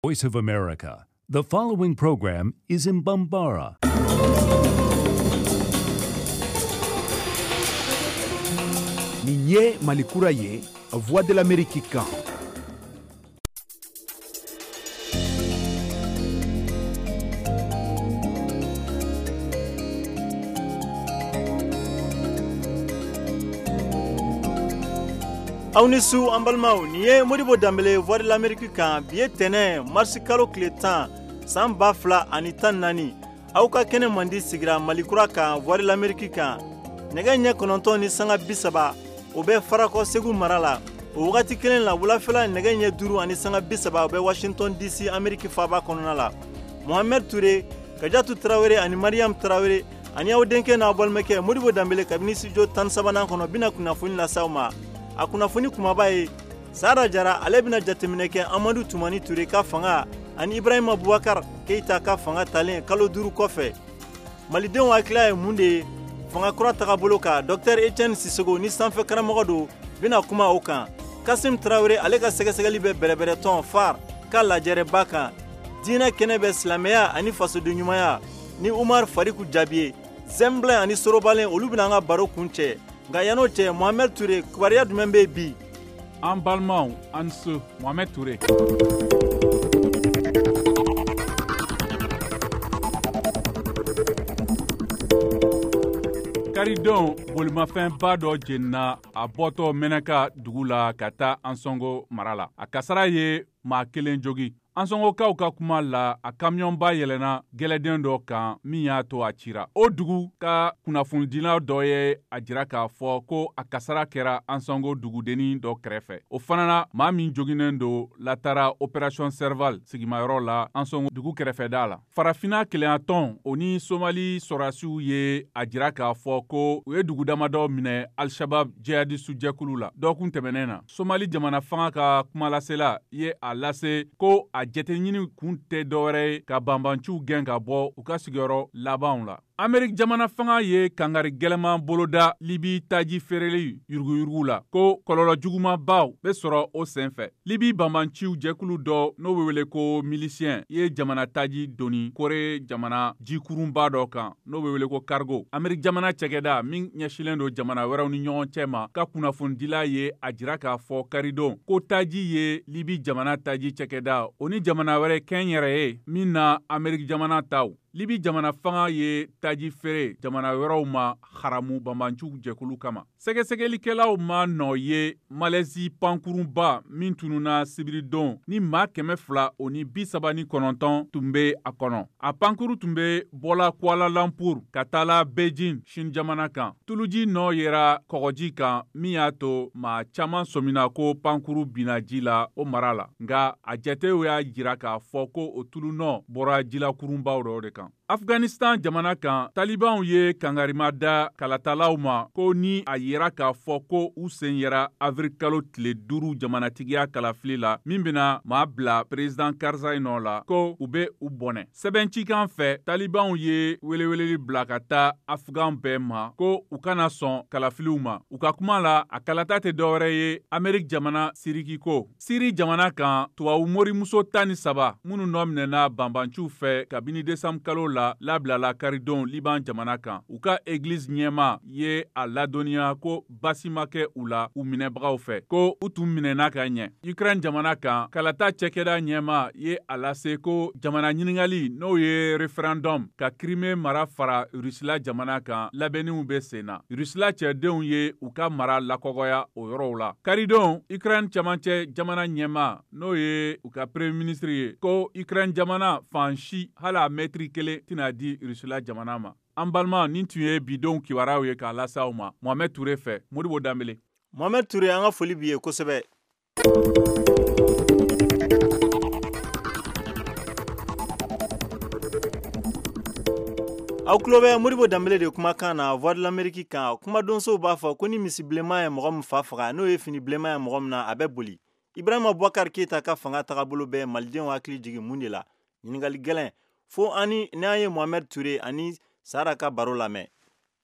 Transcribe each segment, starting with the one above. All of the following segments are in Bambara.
Voice of America. The following program is in Bambara. Ninye Malikura ye, Voix de l'Amérique kan. Aunisu ambalmaw ni ye Modibo Dambele Voix de l'Amérique kan biye tene marsi kalo kile 10 san ba fila ani tan nani aw ka kene mandi sigira Malikura kan Voix de l'Amérique kan nɛgɛ ɲɛ kɔnɔntɔn ni sanga 30 o bɛ Farakɔ Segu mara la o wagati kelen la wulafɛla nɛgɛ ɲɛ 5 ani sanga 30 o bɛ Washington DC Amérique faaba kɔnɔna la Mohamed Touré Kajatu Traoré ani Mariam Traoré ani aw denkɛ n'a balimakɛ Modibo Dambele kabini studio 13 nan kɔnɔ bina kunnafoni lasaw ma a kunnafoni kumaba ye Sara Jara ale bina jateminɛ kɛ Amadou Toumani Touré ka fanga ani Ibrahima Boubacar Keita ka fanga talen kalo 5 kɔfɛ Malidenw hakila ye mun de ye fanga kura tagabolo ka Dr Etienne Sissogo ni sanfɛ karamɔgɔ do bina kuma o kan Kassim Traoré ale ka sɛgɛsɛgɛli bɛ bɛrɛbɛrɛtɔn FAR ka lajɛrɛba kan diinɛ kɛnɛ bɛ silamɛya ani fasoden ɲumanya ni Umar Fariku Jabiye Zemblin ani Sorobalen olu bina an ka baro kun cɛ nka yan'o cɛ Mohamed Touré kubariya jumɛn bɛ bi an balimaw an su Mohamed Touré karidenw bolimafɛnba dɔ jenina a bɔtɔ Mɛnɛka dugu la ka taa Ansongo mara la a kasara ye maa kelen jogi Ansongokaw ka kuma la a kamiyɔnba yɛlɛnna gɛlɛden dɔ kan min y'a to a cira o dugu ka kunnafonidilaw dɔ ye a jira k'a fɔ ko a kasara kɛra Ansongo dugudennin dɔ kɛrɛfɛ o fana na maa min joginen do latara Opération Serval sigimayɔrɔ la Ansongo dugu kɛrɛfɛda la farafina keleyatɔn o ni Somali sɔrasiw ye a jira k'a fɔ ko u ye dugu damadɔ minɛ Al-Shabab jihadistu jɛkulu la dɔɔkun tɛmɛnen na Somali jamana fanga ka kumalasela ye a lase ko a jate ɲini kun tɛ dɔwɛrɛ ye ka banbanciw gɛn ka bɔ u ka sigiyɔrɔ labanw la Amerik jamana fanga ye kangari gɛlɛman boloda Libi taji feereli yuruguyurugu la ko kɔlɔlɔ jugumabaw bɛ sɔrɔ o senfɛ Libi banbanciw jɛkulu dɔ n'o bɛ wele ko milisiyɛn ye jamana taji doni Kore jamana jikurunba dɔ kan n'o bɛ wele ko cargo Amerik jamana cɛkɛda min ɲɛsilen do jamana wɛrɛw ni ɲɔgɔn cɛ ma ka kunnafonidila ye a jira k'a fɔ karidon ko taji ye Libi jamana taji cɛkɛda o ni jamana wɛrɛ kɛnyɛrɛ ye min na Amerik jamana taw Libi jamana fanga ye taji feere jamana wɛrɛw ma haramu banbanciw jɛkulu kama. Sɛgɛsɛgɛlikɛlaw ma nɔ ye Malaisie pankurunba min tununa sibiridon ni maa 200 o ni 39 tun bɛ a kɔnɔ. A pankuru tun bɛ bɔla Kuala Lumpur ka taa la Beijing Chine jamana kan. Tuluji nɔ yera kɔgɔji kan min y'a to maa caman sɔmina ko pankuru binna ji la o mara la. Nka a jatew y'a jira k'a fɔ ko o tulu nɔ bɔra jilakurunbaw dɔ de kan. Afghanistan jamana kan talibanw ye kangarima da kalatalaw ma ko ni a yera k'a fɔ ko u sen yera avril kalo tile 5 jamanatigiya kalafili la min bena maa bila président Karzai nɔ la ko u be u bɔnɛ sɛbɛncikan fɛ talibanw ye weleweleli bila ka taa Afgan bɛɛ ma ko u kana sɔn kalafiliw ma u ka kuma la a kalata tɛ dɔwɛrɛ ye Amerik jamana siriki ko Siri jamana kan tubabu morimuso 13 minnu nɔ minɛna banbanciw fɛ kabini décembre kalo la labilala karidon Liban jamana kan u ka église ɲɛma ye a ladɔnniya ko basi ma kɛ u la u minɛbagaw fɛ ko u tun minɛna ka ɲɛ Ukraine jamana kan kalata cɛkɛda ɲɛma ye a lase ko jamana ɲiningali n'o ye référendum ka Crimée mara fara Rusila jamana kan labɛnniw bɛ sen na Rusila cɛdenw ye u ka mara lakɔgɔya o yɔrɔw la karidon Ukraine cɛmancɛ jamana ɲɛma n'o ye u ka premier ministre ye ko Ukraine jamana fan si hala mɛtiri kelen tina di Rusila jamana ma. An balima nin tun ye bidon kibaruyaw ye k'a lase aw ma Mohamed Touré fɛ Modibo Dambele. Mohamed Touré an ka foli b'i ye kosɛbɛ. Aw kulo bɛ Modibo Dambele de kumakan na Voix de l'Amérique kan kumadonsow b'a fɔ ko ni misi bilenman ye mɔgɔ min fa faga n'o ye fini bilenman ye mɔgɔ min na a bɛ boli. Ibrahima Boubacar Keita ka fanga tagabolo bɛ malidenw hakili jigin mun de la ɲininkali gɛlɛn fo ani n'an ye Mohamed Touré ani Sara ka baro lamɛn.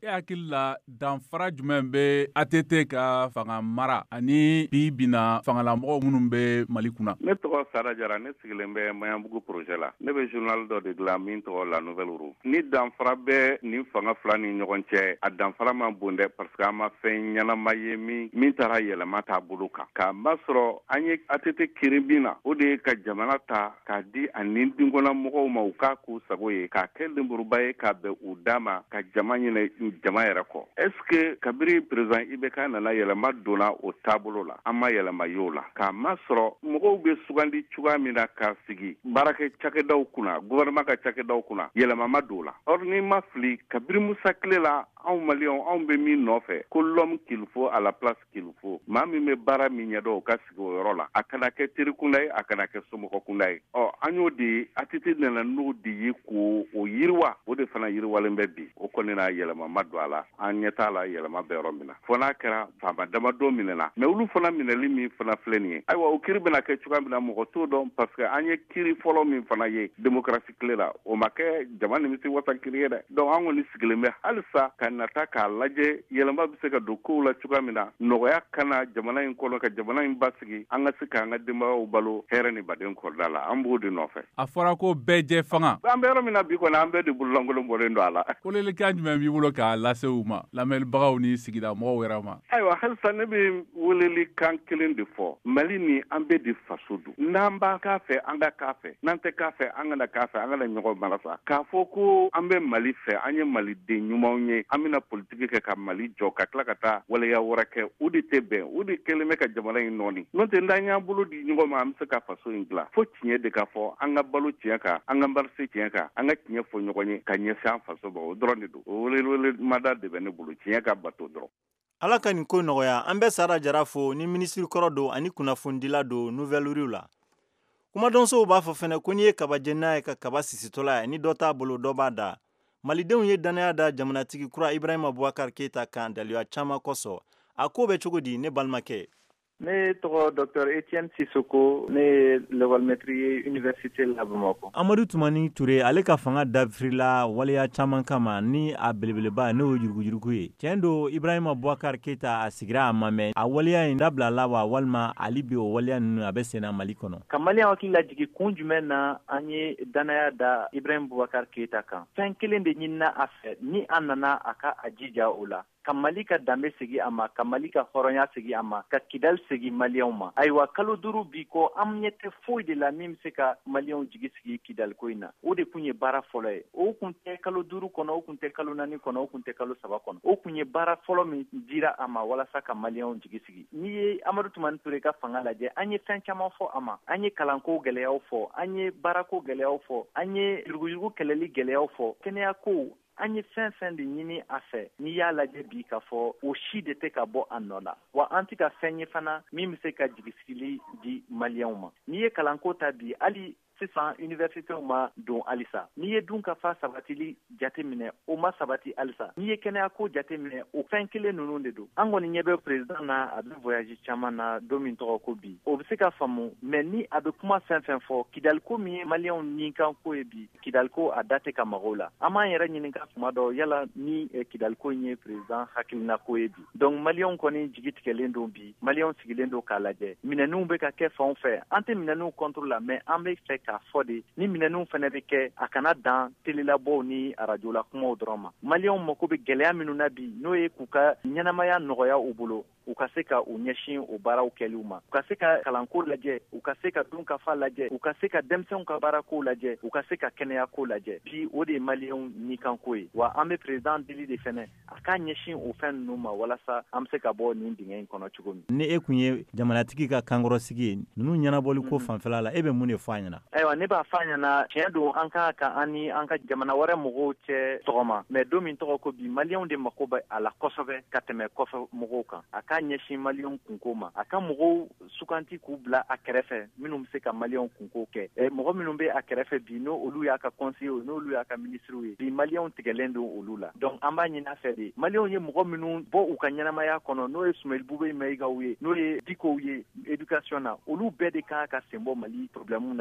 hakili la danfara jumɛn bɛ ATT ka fanga mara ani bi bina fangalamɔgɔw minnu bɛ Mali kunna? Ne tɔgɔ Sara Jara, ne sigilen bɛ Maɲanbugu projet la. Ne bɛ journal dɔ de dilan min tɔgɔ La Nouvelle Roue. Ni danfara bɛ nin fanga fila ni ɲɔgɔn cɛ, a danfara ma bon dɛ parce que an ma fɛn ɲɛnama ye min taara yɛlɛma t'a bolo kan. K'a masɔrɔ an ye ATT kiiri bin na, o de ye ka jamana ta k'a di a nin dinkɔnna mɔgɔw ma u k'a k'u sago ye, k'a kɛ lenburuba ye k'a bɛn u da ma ka jama ɲinɛ jama yɛrɛ kɔ. Est ce que kabiri président IBK nana yɛlɛma donna o taabolo la, an ma yɛlɛma y'o la. K'a masɔrɔ mɔgɔw bɛ sugandi cogoya min na k'a sigi baarakɛ cakɛdaw kunna, gouvernement ka cakɛdaw kunna, yɛlɛma ma don la. Or ni ma fili kabiri Musa tile la, anw Maliens anw bɛ min nɔfɛ ko l'homme qu'il faut à la place qu'il faut. Maa min bɛ baara min ɲɛdɔn o ka sigi o yɔrɔ la. A kana kɛ teri kunda ye, a kana kɛ somɔgɔ kunda ye. An y'o de ATT nana n'o de ye k'o yiriwa, o de fana yiriwalen bɛ bi. O kɔni n'a yɛlɛma ma don a la. An ɲɛ t'a la yɛlɛma bɛ yɔrɔ min na. Fɔ n'a kɛra faama damadɔ minɛna. Mais olu fana minɛli min fana filɛ nin ye. Ayiwa o kiiri bɛna kɛ cogoya min na mɔgɔ t'o dɔn parce que an ye kiiri fɔlɔ min fana ye démocratie tile la. O ma kɛ jama nimisi wasa kiiri ye dɛ. Donc an kɔni sigilen bɛ halisa ka nata k'a lajɛ yɛlɛma bɛ se ka don kow la cogoya min na. Nɔgɔya kana jamana in kɔnɔ ka jamana in basigi. An ka se k'an ka denbayaw balo hɛrɛ ni baden kɔrɔda la. An b'o de nɔfɛ. A fɔra ko bɛɛ jɛ fanga. An bɛ yɔrɔ min na bi kɔni an bɛɛ de bololankolon bɔlen don a la. Welelikan jumɛn b'i bolo k'a lase u ma, lamɛnbagaw ni sigida mɔgɔw yɛrɛ ma? Ayiwa halisa ne bɛ welelikan kelen de fɔ. Mali ni an bɛɛ de faso don. N'an b'an k'a fɛ an ka k'a fɛ, n'an tɛ k'a fɛ an kana k'a fɛ, an kana ɲɔgɔn marasa. K'a fɔ ko an bɛ Mali fɛ, an ye Maliden ɲumanw ye, an bɛna politiki kɛ ka Mali jɔ ka tila ka taa waleya wɛrɛ kɛ, o de tɛ bɛn, o de kɛlen bɛ ka jamana in nɔɔni. N'o tɛ n'an y'an bolo di ɲɔgɔn ma an bɛ se ka faso in dilan. Fo tiɲɛ de ka fɔ, an ka balo tiɲɛ kan, an ka marché tiɲɛ kan, an ka tiɲɛ fɔ ɲɔgɔn ye ka ɲɛsin an faso ma, o dɔrɔn de don. O wele-mada de bɛ ne bolo, tiɲɛ ka bato dɔrɔn. Ala ka nin ko nɔgɔya, an bɛ Sara Jara fo ni ministre kɔrɔ don ani kunnafonidila don Nouvelle Roue la. Kumadɔnsow b'a fɔ fɛnɛ ko n'i ye kaba jɛnn'a ye ka kaba sisitɔla ye ni dɔ t'a bolo dɔ b'a da. Malidenw ye danaya da jamanatigi kura Ibrahima Boubacar Keita kan daliya caman kosɔn. A ko bɛ cogo di ne balimakɛ? Ne tɔgɔ Dr Etienne Sissoko, ne ye l'école maître ye université la Bamakɔ. Amadu Tumani Ture ale ka fanga dafirila waleya caman kama ni a belebeleba n'o ye jurugu ye. Tiɲɛ don Ibrahima Boubacar Keita a sigira a ma mɛn a waleya in dabila la wa walima ali bi o waleya ninnu a bɛ senna Mali kɔnɔ. Ka Maliyɛnw hakili lajigi kun jumɛn na an ye danaya da Ibrahima Boubacar Keita kan. Fɛn kelen de ɲinina a fɛ ni an nana a ka a jija o la. Ka Mali ka danbe segi a ma, ka Mali ka hɔrɔnya segi a ma, ka Kidal segi Maliyɛnw ma. Ayiwa kalo 5 bi ko an ɲɛ tɛ foyi de la min bɛ se ka Maliyɛnw jigi sigi Kidal ko in na. O de kun ye baara fɔlɔ ye. O kun tɛ kalo 5 kɔnɔ, o kun tɛ kalo 4 kɔnɔ, o kun tɛ kalo 3 kɔnɔ. O kun ye baara fɔlɔ min dira a ma walasa ka Maliyɛnw jigi sigi. N'i ye Amadu Tumani Ture ka fanga lajɛ, an ye fɛn caman fɔ a ma. An ye kalanko gɛlɛyaw fɔ, an ye baarako gɛlɛyaw fɔ, an ye yuruguyurugu kɛlɛli gɛlɛyaw fɔ, kɛnɛyako an ye fɛn fɛn de ɲini a fɛ n'i y'a lajɛ bi k'a fɔ o si de tɛ ka bɔ a nɔ la wa an tɛ ka fɛn ye fana min bɛ se ka jigisigi di Maliyɛnw ma. N'i ye kalanko ta bi hali sisan universitéw ma don halisa. N'i ye dun ka fa sabatili jate minɛ o ma sabati halisa. N'i ye kɛnɛyako jate minɛ o fɛn kelen ninnu de don. An kɔni ɲɛ bɛ président na a bɛ voyage caman na don min tɔgɔ ko bi. O bɛ se ka faamu mais ni a bɛ kuma fɛn fɛn fɔ Kidalko min ye Maliyɛnw nin kan ko ye bi Kidalko a da tɛ ka mago la. An m'an yɛrɛ ɲininka tuma dɔ yala ni Kidalko in ye président hakilina ko ye bi. Donc Maliyɛnw kɔni jigi tigɛlen don bi. Maliyɛnw sigilen don k'a lajɛ. Minɛninw bɛ ka kɛ fan o fɛ. An tɛ minɛninw contre la mais an bɛ fɛ k'a fɔ de ni minɛninw fana bɛ kɛ a kana dan telelabɔw ni arajola kumaw dɔrɔn ma. Maliyɛnw mako bɛ gɛlɛya minnu na bi n'o ye k'u ka ɲɛnamaya nɔgɔya u bolo u ka se ka u ɲɛsin o baaraw kɛliw ma. U ka se ka kalanko lajɛ, u ka se ka dunkafa lajɛ, u ka se ka denmisɛnw ka baarako lajɛ, u ka se ka kɛnɛyako lajɛ. Bi o de ye Maliyɛnw nikanko ye. Wa an bɛ président deli de fɛnɛ a k'a ɲɛsin o fɛn ninnu ma walasa an bɛ se ka bɔ nin dingɛ in kɔnɔ cogo min. Ni e kun ye jamanatigi ka kankɔrɔsigi ye ninnu ɲɛnabɔli ko fanfɛla la e bɛ mun de fɔ a ɲɛna? Ayiwa ne b'a fɔ a ɲɛna tiɲɛ don an ka an ni an ka jamana wɛrɛ mɔgɔw cɛ tɔgɔma mais don min tɔgɔ ko bi Maliyɛnw de mako bɛ a la kosɛbɛ ka tɛmɛ kɔfɛ mɔgɔw kan. A k'a ɲɛsin Maliyɛnw kunko ma. A ka mɔgɔw suganti k'u bila a kɛrɛfɛ minnu bɛ se ka Maliyɛnw kunko kɛ. Mɔgɔ minnu bɛ a kɛrɛfɛ bi n'o olu y'a ka conseiller n'olu y'a ka ministre ye bi Maliyɛnw tigɛlen don olu la. Donc an b'a ɲini a fɛ de Maliyɛnw ye mɔgɔ minnu bɔ u ka ɲɛnamaya kɔnɔ n'o ye Sumɛli Bube Mayigaw ye n'o ye Dikow ye éducation na olu bɛɛ de kan ka sen bɔ Mali problème na bi parce que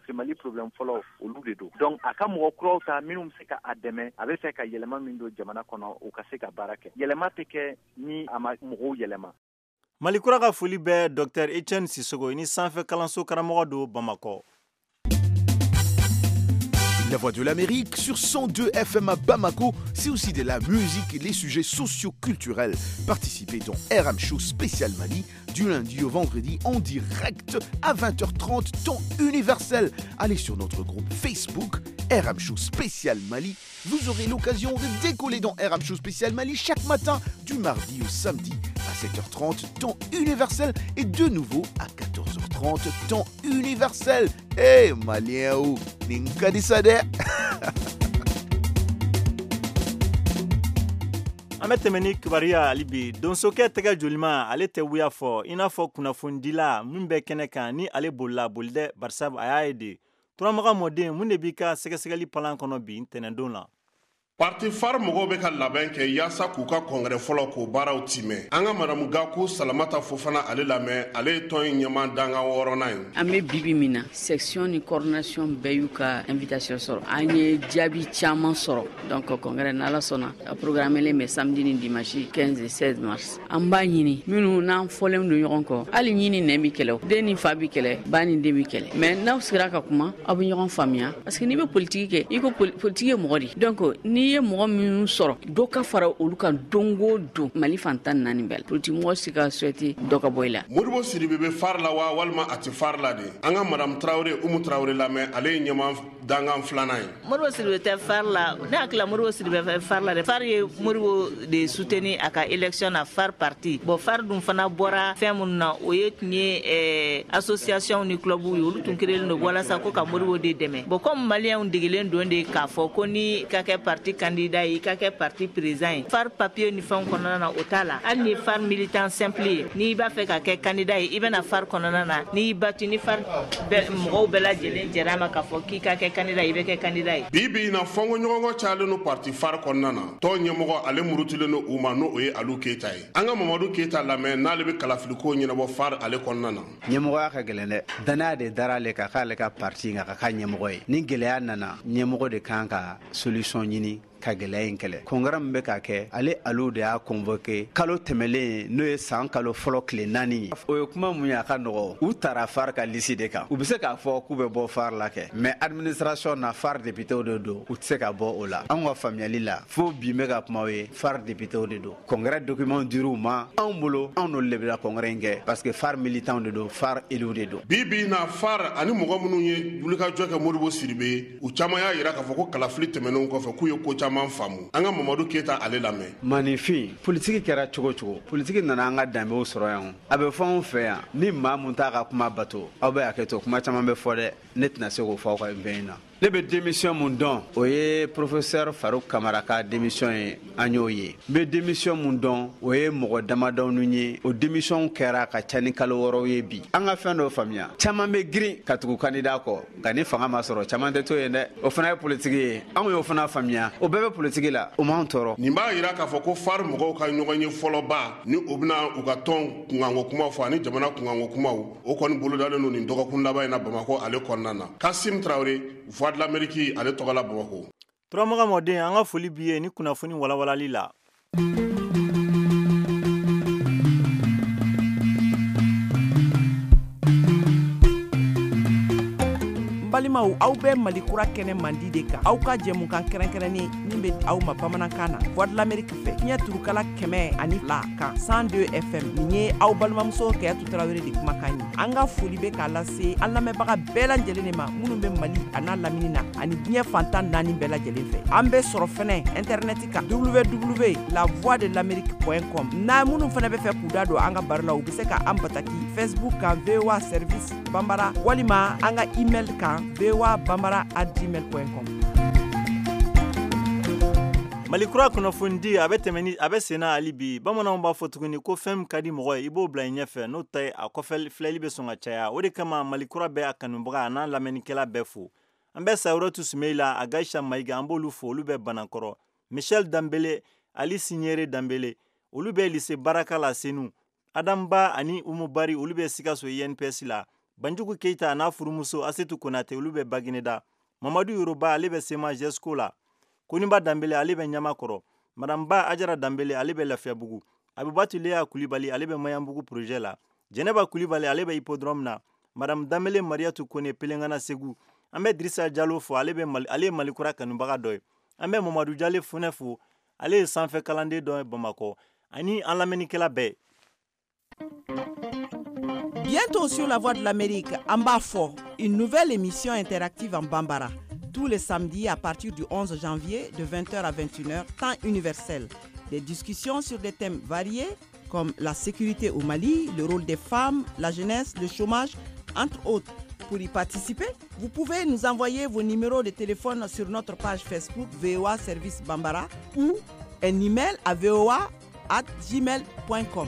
que Mali problème fɔlɔ olu de don. Donc a ka mɔgɔ kuraw ta minnu bɛ se ka a dɛmɛ a bɛ fɛ ka yɛlɛma min don jamana kɔnɔ u ka se ka baara kɛ. Yɛlɛma tɛ kɛ ni a ma mɔgɔw yɛlɛma. Malikura ka foli bɛ Dr Etienne Sissogo ni sanfɛ kalanso karamɔgɔ do Bamako. La Voix de l'Amérique sur 102 FM à Bamako, c'est aussi de la musique et les sujets socio-culturels. Participez dans RM Show spécial Mali du lundi au vendredi en direct à 20h30 temps universel. Allez sur notre groupe Facebook RM Show spécial Mali. Vous aurez l'occasion de décoller dans RM Show spécial Mali chaque matin du mardi au samedi à 7h30 temps universel et de nouveau à 14h30 temps universel. Hey Malien ou Ninkadisade. An bɛ tɛmɛ ni kibaruya hali bi donsokɛ tɛgɛ jolima ale tɛ wuya fɔ i n'a fɔ kunnafondila min bɛ kɛnɛ kan ni ale bolila boli dɛ barisa a y'a ye de turamaga mɔden mun de b'i ka sɛgɛsɛgɛli palan kɔnɔ bi ntɛnɛndon la. Parti far mɔgɔw bɛ ka labɛn kɛ yaasa k'u ka kɔngɛrɛ fɔlɔ k'o baaraw timɛ an ka madamu Gakou Salamata Fofana ale lamɛn ale ye tɔn in ɲɛma dangan wɔɔrɔnan ye. An bɛ bibi min na section ni coordination bɛɛ y'u ka invitation sɔrɔ an ye jaabi caman sɔrɔ donc kɔngɛrɛ n'Ala sɔnna a programmelen bɛ samedi ni dimanche 15 et 16 mars an b'a ɲini minnu n'an fɔlen don ɲɔgɔn kɔ hali ɲini nɛn bi kɛlɛ den ni fa bi kɛlɛ ba ni den bi kɛlɛ mais n'aw sigira ka kuma aw bɛ ɲɔgɔn faamuya parce que n'i bɛ politique kɛ i ko politique ye mɔgɔ de donc ni ye mɔgɔ minnu sɔrɔ dɔ ka fara olu kan don o don Mali fantan naani bɛɛ la politique mɔgɔ si ka souhaité dɔ ka bɔ i la. Modibo Sidibe bɛ far la wa walima a tɛ far la de an ka madame Traoré Umu Traoré lamɛn ale ye ɲɛma dangan filanan ye. Modibo Sidibe tɛ far la ne hakili la Modibo Sidibe fɛ far la de far ye Modibo de soutenir a ka élection na far parti bon far dun fana bɔra fɛn minnu na o ye tun ye association ni club ye olu tun créelen don walasa ko ka Modibo de dɛmɛ bon comme maliyɛnw degelen don de k'a fɔ ko ni ka kɛ parti candidat i ka kɛ parti président ye far papier ni fɛn kɔnɔna na o t'a la hali ni far militant simple ye n'i b'a fɛ ka kɛ candidat ye i bɛna far kɔnɔna na n'i bati ni far mɔgɔw bɛɛ lajɛlen jɛra ma k'a fɔ k'i ka kɛ candidat i bɛ kɛ candidat ye. Bi in na fɔnkɔ ɲɔgɔnkɔ cayalen no parti far kɔnɔna na tɔn ɲɛmɔgɔ ale murutilen no u ma n'o ye Alu Keyita ye an ka Mamadu Keyita lamɛn n'ale bɛ kalafiliko ɲɛnabɔ far ale kɔnɔna na. Ɲɛmɔgɔya ka gɛlɛn dɛ danaya de dara ale kan k'ale ka parti nka ka ɲɛmɔgɔ ye ni gɛlɛya nana ɲɛmɔgɔ de kan ka solution ɲini ka gɛlɛya in kɛlɛ kɔngɛrɛ min bɛ ka kɛ ale Alu de y'a convoqué kalo tɛmɛlen n'o ye san kalo fɔlɔ tile 4 o ye kuma mun ye a ka nɔgɔ u taara far ka liste de kan u bɛ se k'a fɔ k'u bɛ bɔ far la kɛ mais administration na far députéw de don u tɛ se ka bɔ o la an ka faamuyali la fo bi bɛ ka kuma ye far députéw de don kɔngɛrɛ document dir'u ma anw bolo anw n'olu de bɛ kɔngɛrɛ in kɛ parce que far militant de don far élu de don. Bi na far ani mɔgɔ minnu ye wulikajɔ kɛ Modibo Sidibe u caman y'a jira k'a fɔ ko kalafili tɛmɛnenw kɔfɛ k'u ye ko caman faamu an ka Mamadu Keyita ale lamɛn. Manifin politique kɛra cogo cogo politique nana an ka danbew sɔrɔ yan a bɛ fɔ anw fɛ yan ni maa mun t'a ka kuma bato aw bɛ hakɛ to kuma caman bɛ fɔ dɛ ne tɛna se k'o fɔ aw ka bɛn in na. Ne bɛ démission mun dɔn o ye professeur Faruk Kamara ka démission ye an y'o ye n bɛ démission mun dɔn o ye mɔgɔ damadɔnu ye o démission kɛra ka ca ni kalo 6 ye bi an ka fɛn dɔ faamuya caman bɛ girin ka tugu candidat kɔ nka ni fanga ma sɔrɔ caman tɛ to yen dɛ o fana ye politique ye anw y'o fana faamuya o bɛɛ bɛ politique la o m'anw tɔɔrɔ. Nin b'a jira k'a fɔ ko far mɔgɔw ka ɲɔgɔn ye fɔlɔba ni o bɛna u ka tɔn kunkanko kumaw fɔ ani jamana kunkanko kumaw o kɔni bolodalen don nin dɔgɔkun laban in na Bamako ale kɔnɔna na. Kasim Traoré Voix de l'Amérique ale tɔgɔ la Bamako. Turamaga mɔden an ka foli b'i ye ni kunnafoni walawalali la. balimaw aw bɛ Malikura kɛnɛ mandi de kan aw ka jɛmukan kɛrɛnkɛrɛnnen min bɛ aw ma bamanankan na Voix de l'Amérique fɛ fiɲɛ turukala 102 kan 102 FM nin ye aw balimamuso Kɛyatu Tarawele de kumakan ye an ka foli bɛ k'a lase an lamɛnbaga bɛɛ lajɛlen de ma minnu bɛ Mali a n'a lamini na ani diɲɛ fantan 4 bɛɛ lajɛlen fɛ an bɛ sɔrɔ fɛnɛ internet kan www.lavoixdelamerique.com n'a minnu fɛnɛ bɛ fɛ k'u da don an ka baro la u bɛ se ka an bataki Facebook kan VOA service Bambara walima an ka email kan voabambara@gmail.com. Malikura kunnafoni a bɛ tɛmɛni a bɛ senna hali bi bamananw b'a fɔ tuguni ko fɛn min ka di mɔgɔ ye i b'o bila i ɲɛfɛ n'o ta ye a kɔfɛ filɛli bɛ sɔn ka caya o de kama Malikura bɛ a kanubaga a n'a lamɛnnikɛla bɛɛ fo an bɛ Sayɔrɔtu Sumeyila a Gaïcha Maïga an b'olu fo olu bɛ Banakɔrɔ Michel Dambele Ali Signere Dambele olu bɛ lycée Baraka la Senu Adam Ba ani Umu Bari olu bɛ Sikaso INPS la Banjugu Keita n'a furumuso Asetu Konate olu bɛ Bagineda, Mamadou Yoruba ale bɛ Sema Jesco la, Koniba Dambele ale bɛ Ɲamakɔrɔ, Madame Ba Ajara Dambele ale bɛ Lafiyabugu, Abibatu Leya Kulibali ale bɛ Mayambugu projet la, Jɛnɛba Kulibali ale bɛ Hippodrome na, Madame Dambele Mariatu Kone Pelengana Segu, an bɛ Drissa Diallo fo ale ye Malikura kanubaga dɔ ye, an bɛ Mamadou Jale Funɛ fo ale ye sanfɛ kalanden dɔ ye Bamakɔ, ani an lamɛnnikɛla bɛɛ. Bientôt sur la Voix de l'Amérique, en Bafo, une nouvelle émission interactive en Bambara, tous les samedis à partir du 11 janvier de 20h à 21h, temps universel. Des discussions sur des thèmes variés comme la sécurité au Mali, le rôle des femmes, la jeunesse, le chômage, entre autres. Pour y participer, vous pouvez nous envoyer vos numéros de téléphone sur notre page Facebook VOA Service Bambara ou un email à voa@gmail.com.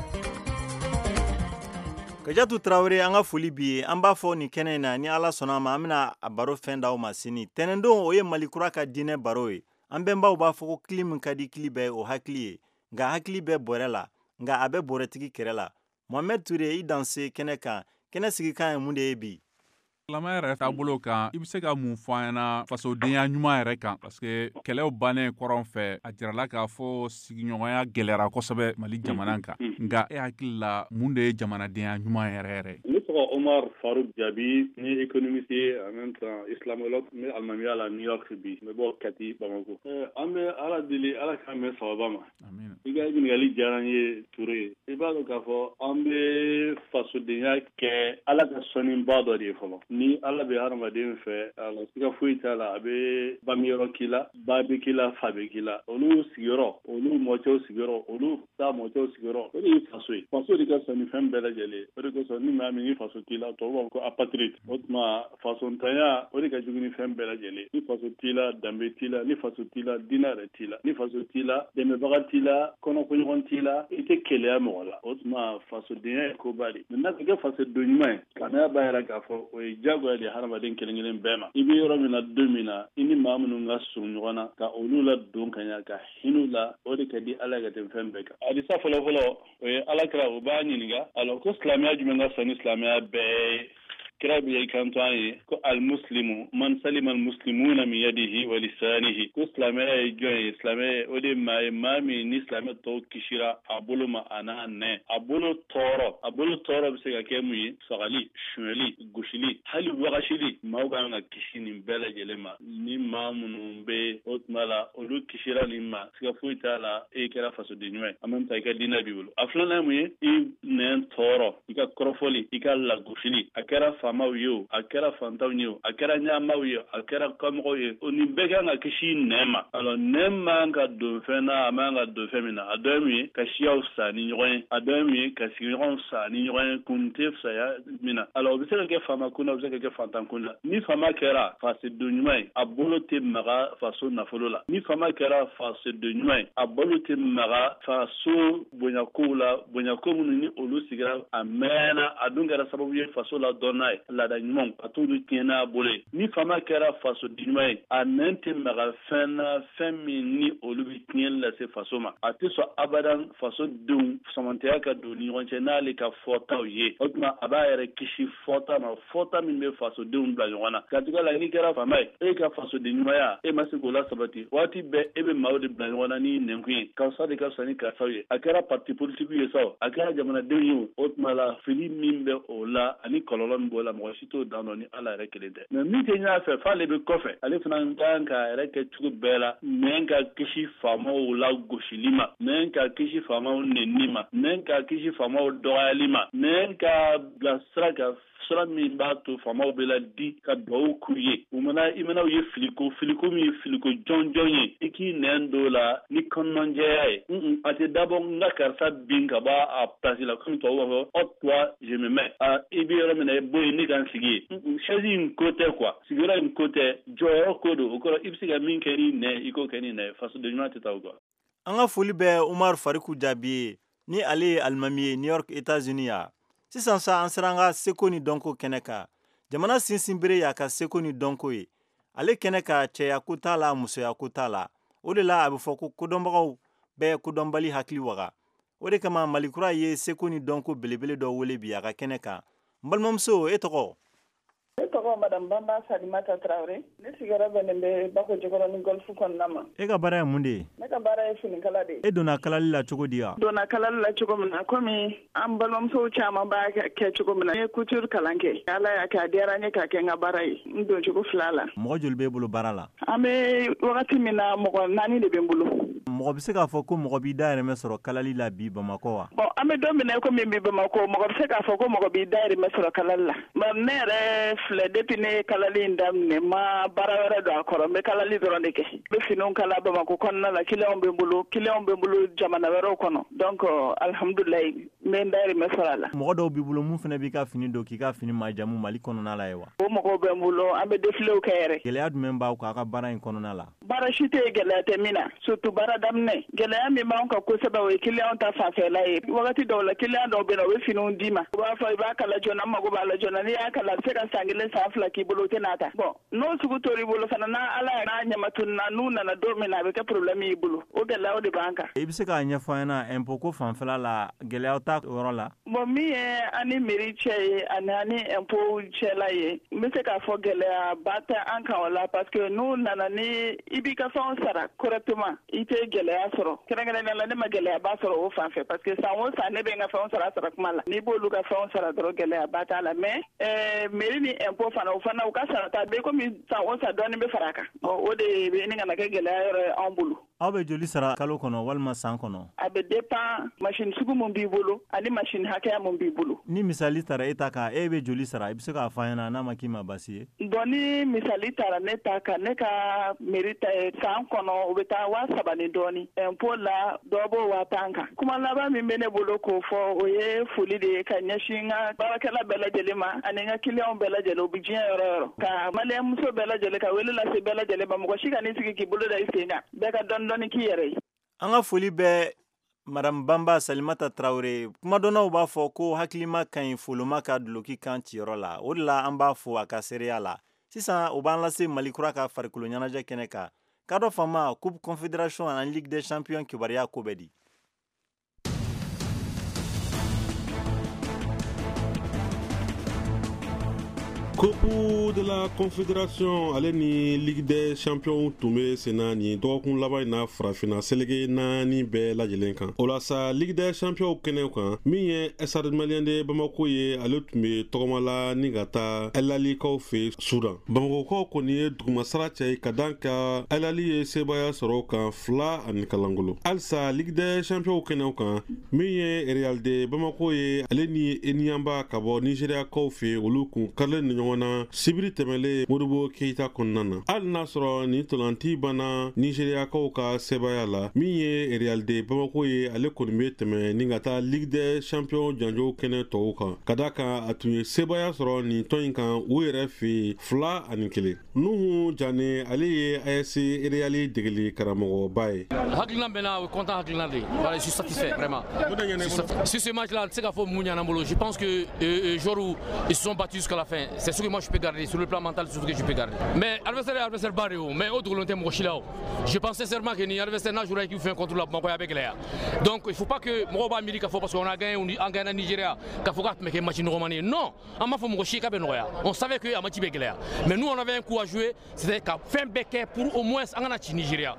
Kajatu Traoré an ka foli bi ye, an b'a fɔ ni kɛnɛ in na ni Ala sɔnna ma an bɛna a baro fɛn d'aw ma sini. Tɛnɛndon o ye Malikura ka diinɛ baro ye. An bɛnbaw b'a fɔ ko kili min ka di kili bɛɛ o hakili ye, nka hakili bɛ bɔrɛ la, nka a bɛ bɔrɛtigi kɛrɛ la. Mohamed Touré i danse kɛnɛ kan, kɛnɛ sigikan ye mun de ye bi? Silamɛ yɛrɛ taabolo kan i bɛ se ka mun fɔ an ɲɛna fasodenya ɲuman yɛrɛ kan parce que kɛlɛw bannen kɔrɔn fɛ a jirala k'a fɔ sigiɲɔgɔnya gɛlɛyara kosɛbɛ Mali jamana kan nka e hakili la mun de ye jamanadenya ɲuman yɛrɛ yɛrɛ? Ne tɔgɔ Omar Farouk Jabi, ni économiste ye en même temps islamologue, n bɛ alimamiya la New York bi, n bɛ bɔ Kati Bamako. An bɛ Ala deli Ala k'an bɛn sababa ma. I ka ɲininkali diyara n ye Touré. I b'a dɔn k'a fɔ an bɛ fasodenya kɛ Ala ka sɔnniba dɔ de ye fɔlɔ. Ni Ala bɛ hadamaden fɛ, alors siga foyi t'a la, a bɛ bamiyɔrɔ k'i la, ba bɛ k'i la, fa bɛ k'i la. Olu sigiyɔrɔ, olu mɔcɛw sigiyɔrɔ, olu ta mɔcɛw sigiyɔrɔ, o de ye faso ye. Faso de ka sɔn ni fɛn bɛɛ lajɛlen. O de kosɔn ni maa min ye faso t'i la, tubabuw b'a fɔ ko apatride. O tuma fasontanya o de ka jugu ni fɛn bɛɛ lajɛlen. Ni faso t'i la, danbe t'i la, ni faso t'i la, diinɛ yɛrɛ t'i la, ni faso t'i la, dɛmɛbaga t'i la, kɔnɔkoɲɔgɔn t'i la, i tɛ keleya mɔgɔ la. O tuma fasodenya ye koba de. Maintenant ka kɛ fasoden ɲuman ye, silamɛya b'a yira k'a fɔ o ye jagoya de hadamaden kelen-kelen bɛɛ ma. I bɛ yɔrɔ min na don min na, i ni maa minnu ka surun ɲɔgɔn na, ka olu la don ka ɲa, ka hin'u la, o de ka di Ala ka tɛmɛ fɛn bɛɛ kan. Hadisa fɔlɔ-fɔlɔ, o ye Alakira o b'a ɲininka, alors ko silamɛya jumɛn ka fisa ni silamɛya bɛɛ ye? Kira bɛ kanto an ye ko al-muslimu man salima al-muslimuna min yadihi wa lisanihi, ko silamɛya ye jɔn ye? Silamɛya o de maa ye maa min ni silamɛ tɔw kisira a bolo ma a n'a nɛ. A bolo tɔɔrɔ bɛ se ka kɛ mun ye? Fagali, suɲɛli, gosili, hali wagasili. Maaw kan ka kisi nin bɛɛ lajɛlen ma. Ni maa minnu bɛ o tuma la olu kisira nin ma, siga foyi t'a la e kɛra fasoden ɲuman ye. En même temps i ka diinɛ b'i bolo. A filanan mun ye? I nɛn tɔɔrɔ, i ka kɔrɔfɔli, i ka lagosili. A kɛra faamaw ye o, a kɛra fantanw ye o, a kɛra ɲaamaw ye, a kɛra kɔmɔgɔw ye, o nin bɛɛ kan ka kisi nɛn ma. Alors nɛn man ka don fɛn na, a man ka don fɛn min na. A dɔ ye mun ye? Ka siyaw sa ni ɲɔgɔn ye. A dɔ ye mun ye? Ka sigiɲɔgɔnw sa ni ɲɔgɔn ye, kun tɛ fisaya min na. Alors o bɛ se ka kɛ faama kun na, o bɛ se ka kɛ fantan kun na. Ni faama kɛra fasoden ɲuman ye, a bolo tɛ maga faso nafolo la. Ni faama kɛra fasoden ɲuman ye, a bolo tɛ maga faso bonyakow la, bonyako minnu ni olu sigira a mɛnna, a dun kɛra sababu ye faso la dɔnna ye. Laada ɲumanw a t'olu tiɲɛ n'a bolo ye. Ni faama kɛra fasoden ɲuman ye, a nɛn tɛ maga fɛn na fɛn min ni olu bɛ tiɲɛli lase faso ma. A tɛ sɔn abadan fasodenw samantɛya ka don ni ɲɔgɔn cɛ n'ale ka fɔtaw ye. O tuma a b'a yɛrɛ kisi fɔta ma, fɔta min bɛ fasodenw bila ɲɔgɔn na. Katigɛ la n'i kɛra faama ye, e ka fasoden ɲumanya e ma se k'o la sabati, waati bɛɛ e bɛ maaw de bila ɲɔgɔn na ni nɛnkun ye. Karisa de ka fisa ni karisaw ye. A kɛra parti politique ye sa o, a kɛra jamanadenw ye o. O tuma la fili min bɛ o la ani kɔlɔlɔ min b'o la mɔgɔ si t'o dan dɔn ni Ala yɛrɛ kelen tɛ. Mais min tɛ ɲɛ fɛ f'ale bɛ kɔfɛ, ale fana kan k'a yɛrɛ kɛ cogo bɛɛ la, nɛn ka kisi faamaw la gosili ma, nɛn ka kisi faamaw nɛnni ma, nɛn ka kisi faamaw dɔgɔyali ma, nɛn ka bila sira kan sira min b'a to faamaw bɛ la di ka dugawu k'u ye. I mana u ye filiko min ye filiko jɔnjɔn ye, i k'i nɛn don la ni kɔnɔnajɛya ye. A tɛ dabɔ n ka karisa bin ka bɔ a place la comme tubabuw b'a fɔ hors toi je me mets. I bɛ yɔrɔ min na i bɔ yen ne ka n sigi ye. Chaise in ko tɛ quoi, sigiyɔrɔ in ko tɛ, jɔyɔrɔ ko don. O kɔrɔ i bɛ se ka min kɛ ni nɛn i k'o kɛ ni nɛn. Fasoden ɲuman tɛ taa o kɔ. An ka foli bɛ Umar Fariku Jabi ye, ni ale ye alimami ye New York États-Unis ya. Sisan sa an sera an ka seko ni dɔnko kɛnɛ kan. Jamana sinsinbere y'a ka seko ni dɔnko ye. Ale kɛnɛ ka cɛya ko t'a la, musoya ko t'a la. O de la a bɛ fɔ ko kodɔnbagaw bɛɛ kodɔnbali hakili waga. O de kama Malikura ye seko ni dɔnko belebele dɔ wele bi a ka kɛnɛ kan. n balimamuso e tɔgɔ ne tɔgɔ madame Bamba Salimata Traoré ne sigiyɔrɔ bɛnnen bɛ Bako Jikɔrɔ ni Golf kɔnɔna ma. e ka baara ye mun de ye? Ne ka baara ye finikala de ye. e donna kalali la cogo di ya? Donna kalali la cogo min na komi an balimamusow caman b'a kɛ cogo min na n ye couture kalan kɛ ala y'a kɛ a diyara n ye k'a kɛ n ka baara ye n don cogo 2 la. mɔgɔ joli b'e bolo baara la? An bɛ wagati min na mɔgɔ 4 de bɛ n bolo. mɔgɔ bɛ se k'a fɔ ko mɔgɔ b'i dahirimɛ sɔrɔ kalali la bi Bamakɔ wa? Bon an bɛ don min na komi bi Bamakɔ mɔgɔ bɛ se k'a fɔ ko mɔgɔ b'i dahirimɛ sɔrɔ kalali la. Mais ne yɛrɛ filɛ depuis ne kalali in daminɛ ma baara wɛrɛ don a kɔrɔ n bɛ kalali dɔrɔn de kɛ. N bɛ finiw kala Bamakɔ kɔnɔna la clients bɛ n bolo jamana wɛrɛw kɔnɔ donc alhamdulilayi n bɛ n dahirimɛ sɔrɔ a la. mɔgɔ dɔw b'i bolo mun fana b'i ka fini don k'i ka fini majamu Mali kɔnɔna la ye wa? O mɔgɔw bɛ n bolo an bɛ défilew kɛ yɛrɛ. gɛlɛya jumɛn b'aw kan a ka baara in kɔnɔna la? Baara si tɛ gɛlɛya tɛ min na surtout baara daminɛ gɛlɛya min b'anw kan kosɛbɛ o ye client ta fanfɛla ye. Wagati dɔw la client dɔw bɛ na u bɛ finiw d'i ma u b'a fɔ i b'a kala joona n mago b'a la joona n'i y'a kala a bɛ se ka san 1 san 2 k'i bolo o tɛ n'a ta. Bon n'o sugu tor'i bolo fana ala n'a ɲamatunna n'u nana don min na a bɛ kɛ problème y'i bolo o gɛlɛyaw de b'an kan. i bɛ se k'a ɲɛfɔ an ɲɛna impôt ko fanfɛla la gɛlɛyaw t'a yɔrɔ la? Bon min ye ani mairie cɛ ye ani impôt cɛla ye n bɛ se k'a fɔ gɛlɛyaba tɛ an kan o la parce que n'u nana ni i b'i ka fɛnw sara correctement i tɛ gɛlɛya sɔrɔ kɛrɛnkɛrɛnnenya la ne ma gɛlɛyaba sɔrɔ o fan fɛ parce que san o san ne bɛ n ka fɛnw sara kuma la n'i b'olu ka fɛnw sara dɔrɔn gɛlɛyaba t'a la mais mairie ni impôt fana u ka sarata bɛ komi san o san dɔɔni bɛ fara a kan o de bɛ ni kana kɛ gɛlɛya yɔrɔ ye anw bolo. aw bɛ joli sara kalo kɔnɔ walima san kɔnɔ? A bɛ dépend machine sugu mun b'i bolo ani machine hakɛya mun b'i bolo. ni misali tara e ta kan e bɛ joli sara i bɛ se k'a fɔ an ɲɛna n'a ma k'i ma basi ye? Bon ni misali tara ne ta kan ne ka mairie ta ye san kɔnɔ u bɛ taa 7,000 ni dɔɔni impôt la dɔ b'o 10,000 kan. kuma laban min bɛ ne bolo k'o fɔ o ye foli de ye ka ɲɛsin n ka baarakɛla bɛɛ lajɛlen ma ani n ka clients bɛɛ lajɛlen u bɛ diɲɛ yɔrɔ yɔrɔ ka maliyɛn muso bɛɛ lajɛlen ka wele lase bɛɛ lajɛlen ma mɔgɔ si ka n'i sigi k'i bolo da i sen kan bɛɛ ka dɔɔni k'i yɛrɛ ye. an ka foli bɛ madame Bamba Salimata Traoré. kumadɔnnaw b'a fɔ ko hakilima ka ɲi foloma ka duloki kan ciyɔrɔ la o de la an b'a fɔ a ka seereya la. sisan o b'an lase Mali kura ka farikolo ɲɛnajɛ kɛnɛ kan ka dɔ fama Coupe Confédération ani Ligue des Champions kibaruya ko bɛ di. Coupe de la Confédération ale ni Ligue des Champions tun bɛ senna ni dɔgɔkun laban in na farafinna selege 4 bɛɛ lajɛlen kan. O la sa Ligue des Champions kɛnɛ kan min ye Stade Malien de Bamako ye ale tun bɛ tɔgɔmala ni ka taa El Alikaw fɛ Sudan. Bamakokaw kɔni ye dugumasara cɛ ka dan ka El Ali ye sebaya sɔrɔ kan 2 ani kalangolo. Halisa Ligue des Champions kɛnɛ kan min ye Real de Bamako ye ale ni Enyimba ka bɔ Nigeriakaw fɛ olu kun karilen ni ɲɔgɔn na sibiri tɛmɛlen Modibo Keita kɔnɔna na. hali n'a sɔrɔ ni tolanti banna Nigeriakaw ka sebaya la min ye Real de Bamako ye ale kɔni bɛ tɛmɛ ni ka taa Ligue des Champions janjo kɛnɛ tɔw kan ka da kan a tun ye sebaya sɔrɔ nin tɔn in kan u yɛrɛ fɛ 2 ani 1. Nuhu Jane ale ye AS Real degeli karamɔgɔba ye. hakilina bɛ na o ye content hakilina de ye. Voilà, je suis satisfait vraiment. Sur ce match là c'est ka fɔ mun ɲana bolo je pense que joueurs ils se sont battus jusqu'à la fin. C'est ce que moi je peux garder sur le plan mental, c'est ce que je peux garder. Mais adversaire barré mais autre volonté mon chilao. Je pense sincèrement que ni adversaire n'a joué qui fait un contre la Bamako avec les. Donc il faut pas que Moroba Amérique parce qu'on a gagné en Nigeria qu'a faut que make machine Roumanie. Non, on m'a fait mon chika benoya. On savait que Amati Beglea. Mais nous on avait un coup à jouer, c'était qu'à faire becquet pour au moins en Nigeria.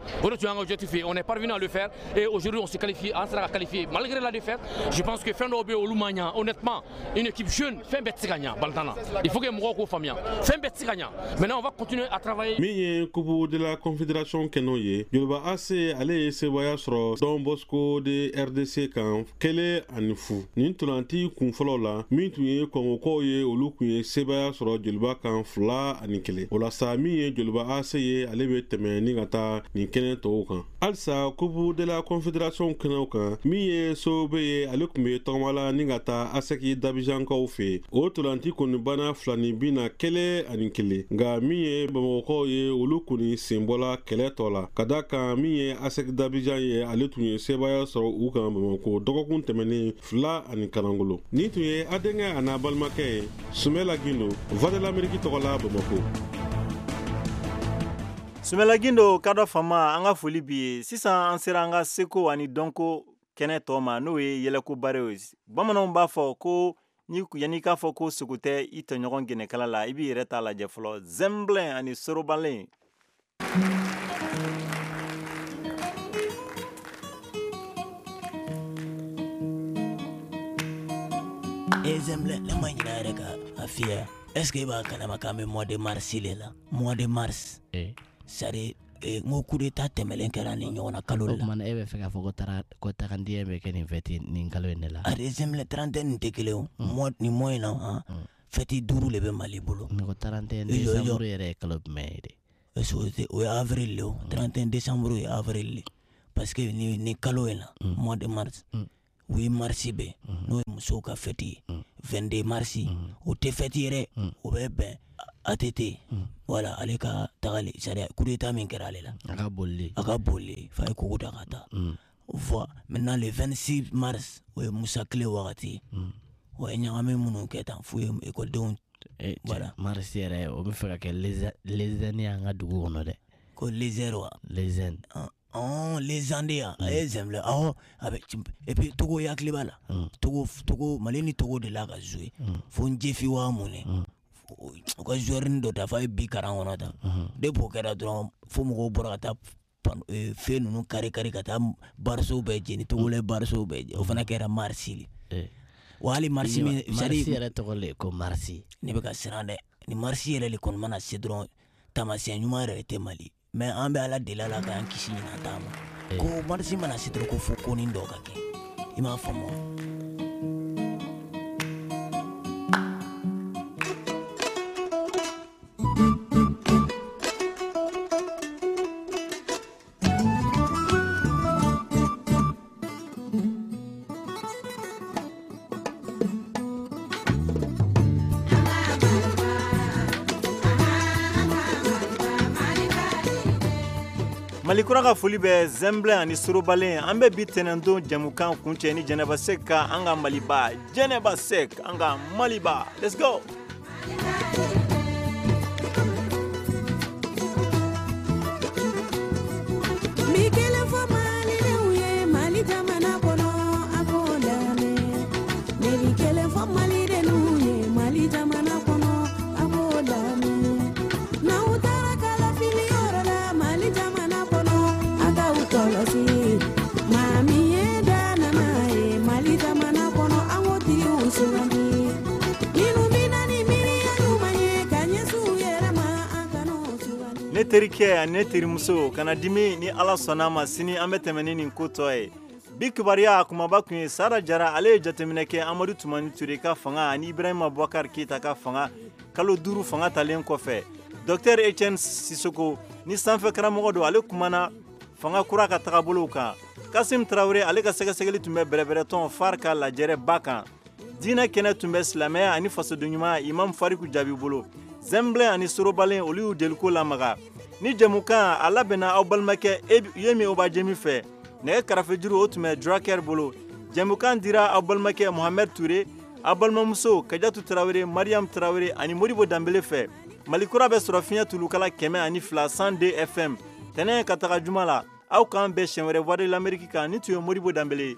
On est parvenu à le faire et aujourd'hui on s'est qualifié, on sera qualifié malgré la défaite. Je pense que Fendobe au Lumania honnêtement une équipe jeune fait bête gagnant Baltana. Il faut que Morocco famille fait bête gagnant. Maintenant on va continuer à travailler. Mais Coupe de la Confédération Kenoye, Yoruba AC allait se voyager sur Don Bosco de RDC kan kele anifu. Nin tulanti kun folo la min tun ye Kongoko ye olu kun ye sebaya sɔrɔ Joliba kan 2 ani 1. O la sa min ye Joliba AC ye ale bɛ tɛmɛ ni ka taa nin kɛnɛ tɔw kan. Halisa Coupe de la Confédération kɛnɛw kan min ye Sobe ye ale kun bɛ tɔgɔmala ni ka taa Aseki Dabijankaw fɛ. O tulanti kɔni bana 2 ni bina kele ani 1. Nka min ye Bamakɔ ye olu kɔni senbɔla kɛlɛ tɔ la. Ka da kan min ye Aseki Dabijan ye ale tun ye sebaya sɔrɔ u kan Bamakɔ dɔgɔkun tɛmɛnen 2 ani kalangolo. Ni tun ye a denkɛ a n'a balimakɛ ye Sumela Gindo Voix de l'Amérique tɔgɔ la Bamakɔ. Sumela Gindo ka dɔ fama an ka foli bi ye sisan an sera an ka seko ani dɔnko kɛnɛ tɔ ma n'o ye yɛlɛko bare ye. Bamananw b'a fɔ ko ni yanni k'a fɔ ko sogo tɛ i tɔɲɔgɔn gɛnɛkala la i b'i yɛrɛ t'a lajɛ fɔlɔ Zemblin ani Sorobalen. Zemblin le ma ɲina yɛrɛ ka a fiyɛ est-ce que i b'a kalama k'an bɛ mois de mars le la mois de mars c'est n ko coup d'état tɛmɛlen kɛra nin ɲɔgɔn na kalo la. O kumana e bɛ fɛ k'a fɔ ko tagandiyɛ bɛ kɛ nin fête nin kalo in de la. a Zemblin 31 nin tɛ kelen o nin mois in na fête 5 le bɛ Mali bolo. mais ko 31 décembre yɛrɛ ye kalo jumɛn ye de. o ye avril le o 31 décembre ye avril le parce que ni kalo in na mois de mars. Oui, marsi bɛ n'o ye musow ka fête ye 22 mars o tɛ fête yɛrɛ o bɛ bɛn ATT voilà ale ka tagali sariya coup d'état min kɛra ale la a ka bolili fa ye kogo da ka taa voilà maintenant le 26 mars o ye Musa tile wagati ye o ye ɲagami minnu kɛ tan f'u ye ekɔlidenw voilà mars yɛrɛ o bɛ fɛ ka kɛ lezɛni y'an ka dugu kɔnɔ dɛ ko lezɛri wa lezɛni lezande ya a ye Zemblin et puis Togo yakili b'a la Togo Mali ni Togo de la ka jouer fo n jefi wa mun o ka joueur ni dɔ ta f'a ye bi karan kɔnɔ tan depuis o kɛra dɔrɔn fo mɔgɔw bɔra ka taa fɛn ninnu kari ka taa barisow bɛɛ jeni togolais barisow bɛɛ jeni o fana kɛra marsi wa hali marsi min marsi yɛrɛ tɔgɔ le ko marsi ne bɛ ka siran dɛ ni marsi yɛrɛ le kɔni mana se dɔrɔn taamasiyɛn ɲuman yɛrɛ tɛ Mali mais an bɛ ala deli la k'an kisi ɲinan ta ma ko marsi mana se dɔrɔn ko fo ko nin dɔ ka kɛ i m'a faamu. Malikura ka foli bɛ Zemblin ani Sorobalen an bɛ bi tɛnɛndon jamukan kuncɛ ni Jɛnɛba Sek ka an ka Maliba Jɛnɛba Sek an ka Maliba let's go. Ne terikɛ ne terimuso kana dimi ni Ala sɔnna ma sini an bɛ tɛmɛ ni nin ko tɔ ye bi kibaruya kumaba kun ye Sara Jara ale ye jateminɛ kɛ Amadu Tumani Ture ka fanga ani Ibrahima Boubacar Keita ka fanga kalo 5 fanga talen kɔfɛ Dr Etienne Sissoko ni sanfɛ karamɔgɔ don ale kumana fanga kura ka tagabolow kan Kasim Traoré ale ka sɛgɛsɛgɛli tun bɛ bɛrɛbɛrɛtɔn FAR ka lajɛrɛ ba kan diinɛ kɛnɛ tun bɛ silamɛya ani fasoden ɲuman Imam Fariku Jaabi bolo Zemblin ani Sorobalen olu y'u deliko lamaga ni jamukan a labɛnna aw balimakɛ Yemi Obajemi fɛ nɛgɛ karafejuru o tun bɛ Draker bolo jamukan dira aw balimakɛ Mohamed Touré aw balimamuso Kajatu Traoré Mariam Traoré ani Modibo Dambele fɛ Malikura bɛ sɔrɔ fiɲɛ tulukala 102 102 FM tɛnɛ ka taga juma la aw k'an bɛɛ siɲɛ wɛrɛ Voix de l'Amérique kan ni tun ye Modibo Dambele.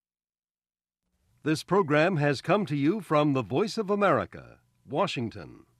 This program has come to you from the Voice of America, Washington.